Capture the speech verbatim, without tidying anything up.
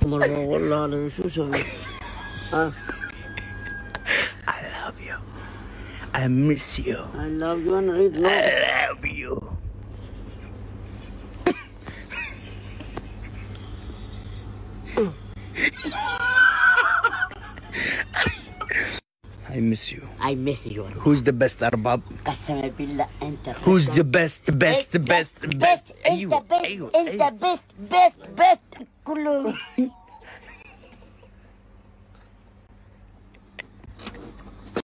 مرة والله على شو سوي؟ ها I love you. I miss you. I love you أنا أريد نوم. I love you. I miss you. I miss you. Who's the best أرباب؟ قسما بالله أنت. Who's the best best best best؟ أنت أيوه best أيوه أنت best best best كله.